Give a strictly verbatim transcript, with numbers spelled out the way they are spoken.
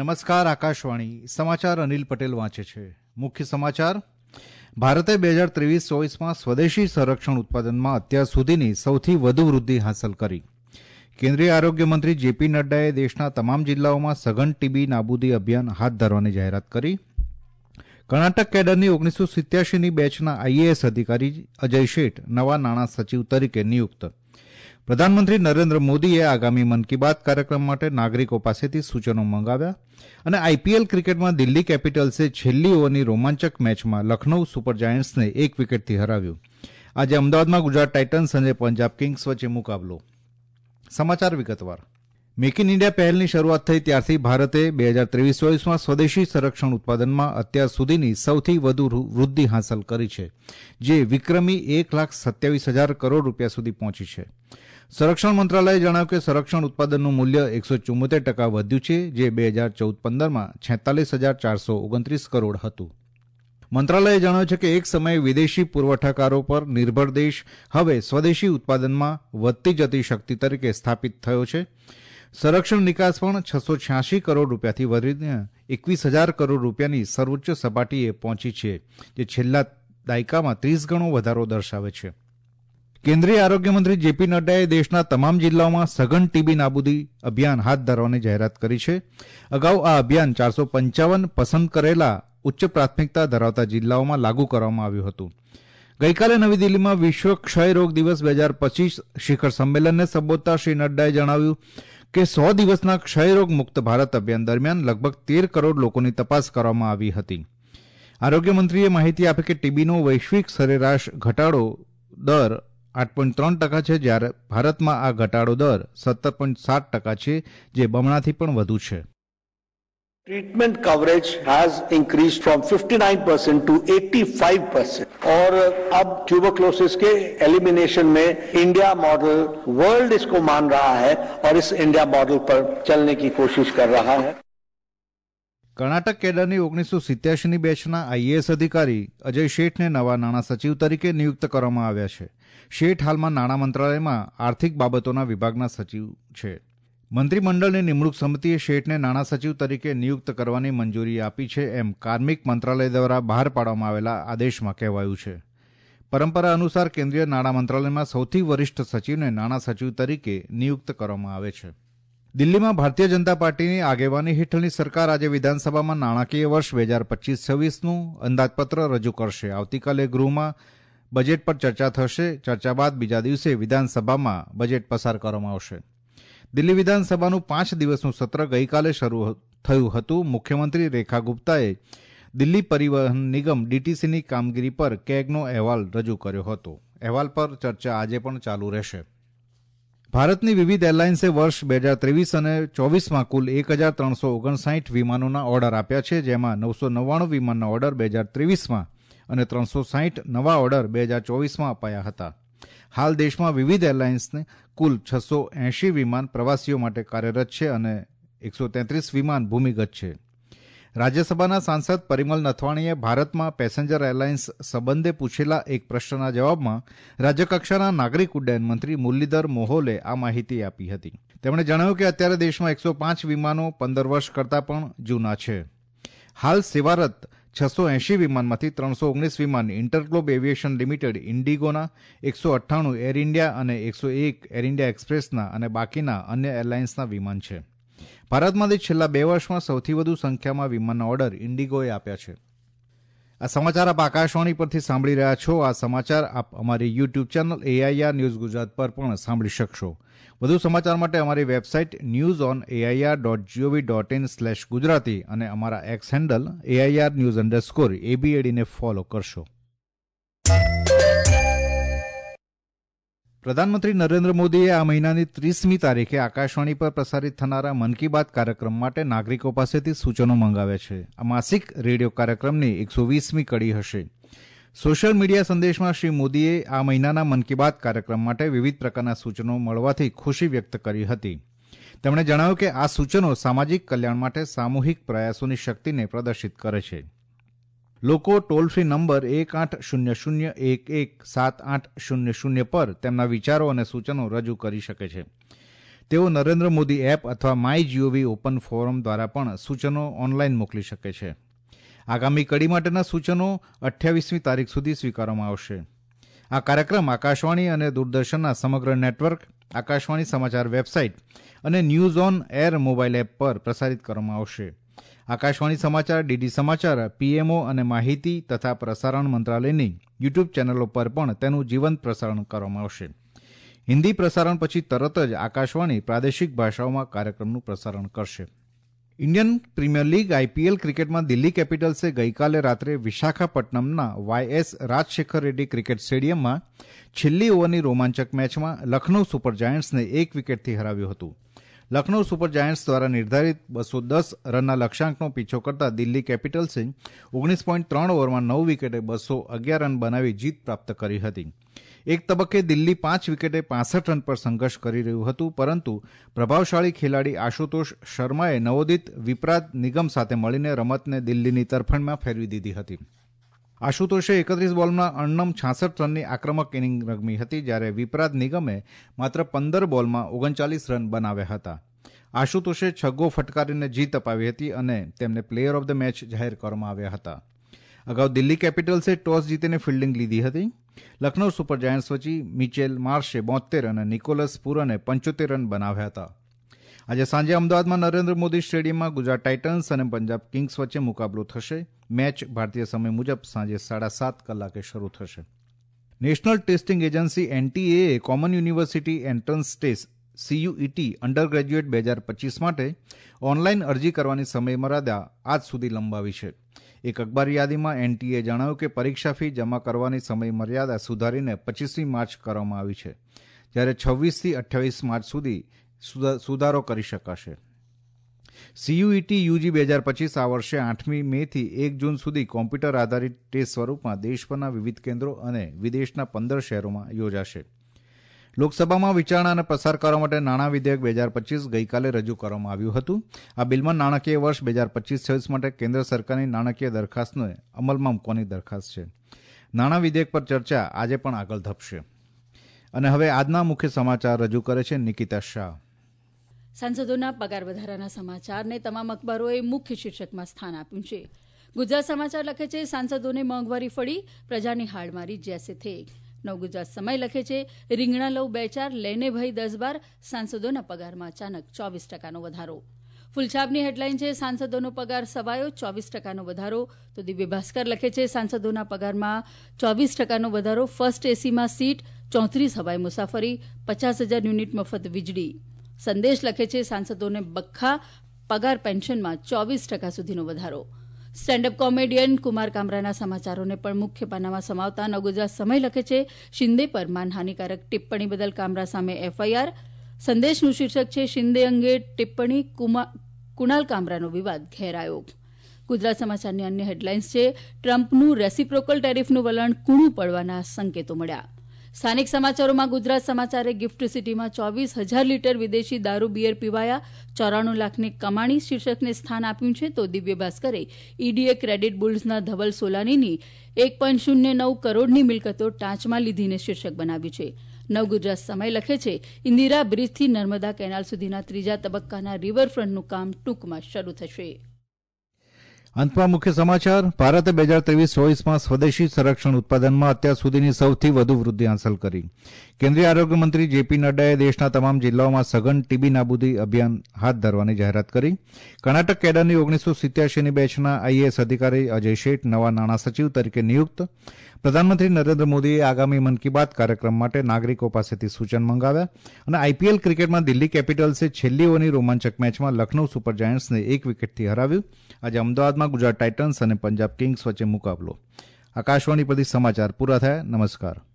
નમસ્કાર. આકાશવાણી સમાચાર અનિલ પટેલ વાંચે છે. મુખ્ય સમાચાર. ભારતે બે હજાર ત્રેવીસ ચોવીસમાં સ્વદેશી સંરક્ષણ ઉત્પાદનમાં અત્યાર સુધીની સૌથી વધુ વૃદ્ધિ હાંસલ કરી. કેન્દ્રીય આરોગ્ય મંત્રી જેપી નડ્ડાએ દેશના તમામ જિલ્લાઓમાં સઘન ટીબી નાબૂદી અભિયાન હાથ ધરવાની જાહેરાત કરી. કર્ણાટક કેડરની ઓગણીસો સિત્યાસીની બેચના આઈએએસ અધિકારી અજય શેઠ નવા નાણાં સચિવ તરીકે નિયુક્ત. પ્રધાનમંત્રી નરેન્દ્ર મોદીએ આગામી મન કી બાત કાર્યક્રમ માટે નાગરિકો પાસેથી સૂચનો મંગાવ્યા. અને આઈપીએલ ક્રિકેટમાં દિલ્હી કેપિટલ્સે છેલ્લી ઓવરની રોમાંચક મેચમાં લખનૌ સુપર જાયન્ટ્સને એક વિકેટથી હરાવ્યું. આજે અમદાવાદમાં ગુજરાત ટાઇટન્સ અને પંજાબ કિંગ્સ વચ્ચે મુકાબલો. સમાચાર વિગતવાર. મેક ઇન ઇન્ડિયા પહેલની શરૂઆત થઈ ત્યારથી ભારતે બે હજાર ત્રેવીસ ચોવીસમાં સ્વદેશી સંરક્ષણ ઉત્પાદનમાં અત્યાર સુધીની સૌથી વધુ વૃદ્ધિ હાંસલ કરી છે, જે વિક્રમી એક લાખ સત્યાવીસ હજાર કરોડ રૂપિયા સુધી પહોંચી છે. સંરક્ષણ મંત્રાલયે જણાવ્યું કે સંરક્ષણ ઉત્પાદનનું મૂલ્ય એકસો ચુમ્મોતેર ટકા વધ્યું છે, જે બે હજાર ચૌદ પંદરમાં છેતાલીસ હજાર ચારસો ઓગણત્રીસ કરોડ હતું. મંત્રાલયે જણાવ્યું છે કે એક સમયે વિદેશી પુરવઠાકારો પર નિર્ભર દેશ હવે સ્વદેશી ઉત્પાદનમાં વધતી જતી શક્તિ તરીકે સ્થાપિત થયો છે. સંરક્ષણ નિકાસ પણ છસો છ્યાસી કરોડ રૂપિયાથી વધીને એકવીસ હજાર કરોડ રૂપિયાની સર્વોચ્ચ સપાટીએ પહોંચી છે, જે છેલ્લા દાયકામાં ત્રીસ ગણો વધારો દર્શાવે છે. કેન્દ્રીય આરોગ્ય મંત્રી જેપી નડ્ડાએ દેશના તમામ જિલ્લાઓમાં સઘન ટીબી નાબૂદી અભિયાન હાથ ધરવાની જાહેરાત કરી છે. અગાઉ આ અભિયાન ચારસો પંચાવન પસંદ કરેલા ઉચ્ચ પ્રાથમિકતા ધરાવતા જિલ્લાઓમાં લાગુ કરવામાં આવ્યું હતું. ગઈકાલે નવી દિલ્હીમાં વિશ્વ ક્ષય રોગ દિવસ બે હજાર પચીસ શિખર સંમેલનને સંબોધતા શ્રી નડ્ડાએ જણાવ્યું કે સો દિવસના ક્ષયરોગ મુક્ત ભારત અભિયાન દરમિયાન લગભગ તેર કરોડ લોકોની તપાસ કરવામાં આવી હતી. આરોગ્ય મંત્રીએ માહિતી આપી કે ટીબીનો વૈશ્વિક સરેરાશ ઘટાડો દર આઠ પોઈન્ટ ત્રણ ટકા છે, જ્યારે ભારતમાં આ ઘટાડો દર સત્તર પોઈન્ટ સાત ટકા છે, જે બમણાથી પણ વધુ છે. Treatment coverage has increased from fifty nine percent to eighty five percent और अब ट्यूबरक्लोसिस के एलिमिनेशन में इंडिया मॉडल वर्ल्ड इसको मान रहा है और इस इंडिया मॉडल पर चलने की कोशिश कर रहा है. કર્ણાટક કેડરની ઓગણીસો સિત્યાસીની બેચના આઈએએસ અધિકારી અજય શેઠને નવા નાણાં સચિવ તરીકે નિયુક્ત કરવામાં આવ્યા છે. શેઠ હાલમાં નાણાં મંત્રાલયમાં આર્થિક બાબતોના વિભાગના સચિવ છે. મંત્રીમંડળની નિમણૂક સમિતિએ શેઠને નાણાં સચિવ તરીકે નિયુક્ત કરવાની મંજૂરી આપી છે, એમ કાર્મિક મંત્રાલય દ્વારા બહાર પાડવામાં આવેલા આદેશમાં કહેવાયું છે. પરંપરા અનુસાર કેન્દ્રીય નાણાં મંત્રાલયમાં સૌથી વરિષ્ઠ સચિવને નાણાં સચિવ તરીકે નિયુક્ત કરવામાં આવે છે. દિલ્હીમાં ભારતીય જનતા પાર્ટીની આગેવાની હેઠળની સરકાર આજે વિધાનસભામાં નાણાકીય વર્ષ બે હજાર પચીસ છવ્વીસનું અંદાજપત્ર રજૂ કરશે. આવતીકાલે ગૃહમાં બજેટ પર ચર્ચા થશે. ચર્ચા બાદ બીજા દિવસે વિધાનસભામાં બજેટ પસાર કરવામાં આવશે. દિલ્હી વિધાનસભાનું પાંચ દિવસનું સત્ર ગઈકાલે શરૂ થયું હતું. મુખ્યમંત્રી રેખા ગુપ્તાએ દિલ્હી પરિવહન નિગમ ડીટીસીની કામગીરી પર કેગનો અહેવાલ રજૂ કર્યો હતો. અહેવાલ પર ચર્ચા આજે પણ ચાલુ રહેશે. ભારતની વિવિધ એરલાઇન્સે વર્ષ બે હજાર ત્રેવીસ અને ચોવીસમાં કુલ એક હજાર ત્રણસો ઓગણસાઠ વિમાનોના ઓર્ડર આપ્યા છે, જેમાં નવસો નવ્વાણું વિમાનના ઓર્ડર બે હજાર ત્રેવીસમાં અને ત્રણસો સાઠ નવા ઓર્ડર બે હજાર ચોવીસમાં અપાયા હતા. હાલ દેશમાં વિવિધ એરલાઇન્સને કુલ છસો એંશી વિમાન પ્રવાસીઓ માટે કાર્યરત છે અને એકસો તેત્રીસ વિમાન ભૂમિગત છે. રાજ્યસભાના સાંસદ પરિમલ નથવાણીએ ભારતમાં પેસેન્જર એરલાઇન્સ સંબંધે પૂછેલા એક પ્રશ્નના જવાબમાં રાજ્યકક્ષાના નાગરિક ઉડ્ડયન મંત્રી મુરલીધર મોહોલે આ માહિતી આપી હતી. તેમણે જણાવ્યું કે અત્યારે દેશમાં એકસો પાંચ વિમાનો પંદર વર્ષ કરતાં પણ જૂના છે. હાલ સેવારત છસો એંશી વિમાનમાંથી ત્રણસો ઓગણીસ વિમાન ઇન્ટરગ્લોબ એવિએશન લિમિટેડ ઇન્ડિગોના, એકસો અઠ્ઠાણું એર ઇન્ડિયા અને એકસો એક એર ઇન્ડિયા એક્સપ્રેસના અને બાકીના અન્ય એરલાઇન્સના વિમાન છે. ભારતમાંથી છેલ્લા બે વર્ષમાં સૌથી વધુ સંખ્યામાં વિમાનના ઓર્ડર ઇન્ડિગોએ આપ્યા છે. આ સમાચાર આપ આકાશવાણી પરથી સાંભળી રહ્યા છો. આ સમાચાર આપ અમારી YouTube channel A I R news Gujarat પર પણ સાંભળી શકશો. વધુ સમાચાર માટે અમારી website news on A I R dot G O V dot in slash Gujarati અને અમારા X handle A I R news underscore એબીએડીને ફોલો કરશો. પ્રધાનમંત્રી નરેન્દ્ર મોદીએ આ મહિનાની ત્રીસમી તારીખે આકાશવાણી પર પ્રસારિત થનારા મન કી બાત કાર્યક્રમ માટે નાગરિકો પાસેથી સૂચનો મંગાવ્યા છે. આ માસિક રેડિયો કાર્યક્રમની એકસો વીસમી કડી હશે. સોશિયલ મીડિયા સંદેશમાં શ્રી મોદીએ આ મહિનાના મન કી બાત કાર્યક્રમ માટે વિવિધ પ્રકારના સૂચનો મળવાથી ખુશી વ્યક્ત કરી હતી. તેમણે જણાવ્યું કે આ સૂચનો સામાજિક કલ્યાણ માટે સામૂહિક પ્રયાસોની શક્તિને પ્રદર્શિત કરે છે. લોકો ટોલ ફ્રી નંબર એક આઠ શૂન્ય શૂન્ય એક એક સાત આઠ શૂન્ય શૂન્ય પર તેમના વિચારો અને સૂચનો રજૂ કરી શકે છે. તેઓ નરેન્દ્ર મોદી એપ અથવા માય જીઓવી ઓપન ફોરમ દ્વારા પણ સૂચનો ઓનલાઈન મોકલી શકે છે. આગામી કડી માટેના સૂચનો અઠ્યાવીસમી તારીખ સુધી સ્વીકારવામાં આવશે. આ કાર્યક્રમ આકાશવાણી અને દૂરદર્શનના સમગ્ર નેટવર્ક, આકાશવાણી સમાચાર વેબસાઇટ અને news on air mobile app પર પ્રસારિત કરવામાં આવશે. આકાશવાણી સમાચાર, ડીડી સમાચાર, પીએમઓ અને માહિતી તથા પ્રસારણ મંત્રાલયની યુટ્યુબ ચેનલો પર પણ તેનું જીવંત પ્રસારણ કરવામાં આવશે. હિન્દી પ્રસારણ પછી તરત જ આકાશવાણી પ્રાદેશિક ભાષાઓમાં કાર્યક્રમનું પ્રસારણ કરશે. ઇન્ડિયન પ્રીમિયર લીગ આઈપીએલ ક્રિકેટમાં દિલ્હી કેપિટલ્સે ગઈકાલે રાત્રે વિશાખાપટ્ટનમના વાયએસ રાજશેખર રેડ્ડી ક્રિકેટ સ્ટેડિયમમાં છેલ્લી ઓવરની રોમાંચક મેચમાં લખનૌ સુપર જાયન્ટ્સને એક વિકેટથી હરાવ્યું હતું. લખનૌ સુપર જાયન્ટ્સ દ્વારા નિર્ધારિત બસો દસ રનના લક્ષ્યાંકનો પીછો કરતા દિલ્હી કેપિટલ્સે ઓગણીસ પોઈન્ટ ત્રણ ઓવરમાં નવ વિકેટે બસો અગિયાર રન બનાવી જીત પ્રાપ્ત કરી હતી. એક તબક્કે દિલ્હી પાંચ વિકેટે પાસઠ રન પર સંઘર્ષ કરી રહ્યું હતું, પરંતુ પ્રભાવશાળી ખેલાડી આશુતોષ શર્માએ નવોદિત વિપરાગ નિગમ સાથે મળીને રમતને દિલ્હીની તરફેણમાં ફેરવી દીધી હતી. આશુતોષે એકત્રીસ બોલમાં અણનમ છાસઠ રનની આક્રમક ઇનિંગ રમી હતી, જ્યારે વિપરાગ નિગમે માત્ર પંદર બોલમાં ઓગણચાલીસ રન બનાવ્યા હતા. આશુતોષે છગ્ગો ફટકારીને જીત અપાવી હતી અને તેમને પ્લેયર ઓફ ધ મેચ જાહેર કરવામાં આવ્યા હતા. અગાઉ દિલ્હી કેપિટલ્સે ટોસ જીતીને ફિલ્ડિંગ લીધી હતી. લખનૌ સુપર જાયન્ટ્સ વચ્ચે મિચેલ માર્શે બોતેર અને નિકોલસ પુરને પંચોતેર રન બનાવ્યા હતા. આજે સાંજે અમદાવાદમાં નરેન્દ્ર મોદી સ્ટેડિયમમાં ગુજરાત ટાઇટન્સ અને પંજાબ કિંગ્સ વચ્ચે મુકાબલો થશે. મેચ ભારતીય સમય મુજબ સાંજે સાડા સાત કલાકે શરૂ થશે. નેશનલ ટેસ્ટિંગ એજન્સી એનટીએએ common university entrance test C U E T undergraduate બે હજાર પચીસ માટે ઓનલાઈન અરજી કરવાની સમયમર્યાદા આજ સુધી લંબાવી છે. એક અખબારી યાદીમાં એનટીએ જણાવ્યું કે પરીક્ષા ફી જમા કરવાની સમયમર્યાદા સુધારીને પચીસમી માર્ચ કરવામાં આવી છે, જ્યારે છવ્વીસથી અઠ્યાવીસ માર્ચ સુધી સુધારો કરી શકાશે. સીયુઈટી યુજી બે હજાર પચીસ આ વર્ષે આઠમી મે થી એક જૂન સુધી કોમ્પ્યુટર આધારિત ટેસ્ટ સ્વરૂપમાં દેશભરના વિવિધ કેન્દ્રો અને વિદેશના પંદર શહેરોમાં યોજાશે. લોકસભામાં વિચારણા અને પસાર કરવા માટે નાણાં વિધેયક બે હજાર પચીસ ગઈકાલે રજૂ કરવામાં આવ્યું હતું. આ બિલમાં નાણાકીય વર્ષ બે હજાર પચીસ છવ્વીસ માટે કેન્દ્ર સરકારની નાણાકીય દરખાસ્તને અમલમાં મૂકવાની દરખાસ્ત છે. નાણાં વિધેયક પર ચર્ચા આજે પણ આગળ ધપશે. અને હવે આજના મુખ્ય સમાચાર રજૂ કરે છે નિકિતા શાહ. સાંસદોના પગાર વધારાના સમાચારને તમામ અખબારોએ મુખ્ય શીર્ષકમાં સ્થાન આપ્યું છે. ગુજરાત સમાચાર લખે છે, સાંસદોને મોંઘવારી ફળી, પ્રજાની હાડમારી જૈસે થે. નવ ગુજરાત સમય લખે છે, રીંગણા લઉ બે ચાર, લેને ભાઈ દસ બાર, સાંસદોના પગારમાં અચાનક ચોવીસ ટકાનો વધારો. ફૂલછાપની હેડલાઇન છે, સાંસદોનો પગાર સવાયો, ચોવીસ ટકાનો વધારો. તો દિવ્ય ભાસ્કર લખે છે, સાંસદોના પગારમાં ચોવીસ ટકાનો વધારો, ફર્સ્ટ એસીમાં સીટ, ચોત્રીસ હવાઈ મુસાફરી, પચાસ હજાર યુનિટ મફત વીજળી. સંદેશ લખે છે, સાંસદોને બખ્ખા, પગાર પેન્શનમાં ચોવીસ ટકા સુધીનો વધારો. સ્ટેન્ડઅપ કોમેડિયન કુમાર કામરાના સમાચારોને પણ મુખ્ય પાનામાં સમાવતા નવગુજરાત સમય લખે છે, શિંદે પર માનહાનિકારક ટિપ્પણી બદલ કામરા સામે એફઆઈઆર. સંદેશનું શીર્ષક છે, શિંદે અંગે ટિપ્પણી, કુણાલ કામરાનો વિવાદ ઘેરાયો. ગુજરાત સમાચારની અન્ય હેડલાઇન્સ છે, ટ્રમ્પનું રેસીપ્રોકલ ટેરિફનું વલણ કૂણું પડવાના સંકેતો મળ્યા. સ્થાનિક સમાચારોમાં ગુજરાત સમાચારે ગિફ્ટ સિટીમાં ચોવીસ હજાર લીટર વિદેશી દારૂ બિયર પીવાયા, ચોરાણું લાખની કમાણી શીર્ષકને સ્થાન આપ્યું છે. તો દિવ્ય ભાસ્કરે ઈડીએ ક્રેડિટ બુલ્સના ધવલ સોલાનીની એક પોઈન્ટ શૂન્ય નવ કરોડની મિલકતો ટાંચમાં લીધીને શીર્ષક બનાવ્યું છે. નવ ગુજરાત સમય લખે છે, ઇન્દિરા બ્રિજથી નર્મદા કેનાલ સુધીના ત્રીજા તબક્કાના રિવરફ્રન્ટનું કામ ટૂંકમાં શરૂ થશે. અંતમાં મુખ્ય સમાચાર. ભારતે બે હજાર ત્રેવીસ ચોવીસમાં સ્વદેશી સંરક્ષણ ઉત્પાદનમાં અત્યાર સુધીની સૌથી વધુ વૃદ્ધિ હાંસલ કરી. કેન્દ્રીય આરોગ્ય મંત્રી જેપી નડ્ડાએ દેશના તમામ જિલ્લાઓમાં સઘન ટીબી નાબૂદી અભિયાન હાથ ધરવાની જાહેરાત કરી. કર્ણાટક કેડરની ઓગણીસો સિત્યાસીની બેચના આઈએએસ અધિકારી અજય શેઠ નવા નાણાં સચિવ તરીકે નિયુક્ત. પ્રધાનમંત્રી નરેન્દ્ર મોદીએ આગામી મન કી બાત કાર્યક્રમ માટે નાગરિકો પાસેથી સૂચન મંગાવ્યા. અને આઈપીએલ ક્રિકેટમાં દિલ્હી કેપિટલ્સે છેલ્લી ઓવરની રોમાંચક મેચમાં લખનૌ સુપર જાયન્ટ્સને એક વિકેટથી હરાવ્યું. આજે અમદાવાદમાં ગુજરાત ટાઇટન્સ અને પંજાબ કિંગ્સ વચ્ચે મુકાબલો. આકાશવાણી પરથી સમાચાર પૂરા થયા. નમસ્કાર.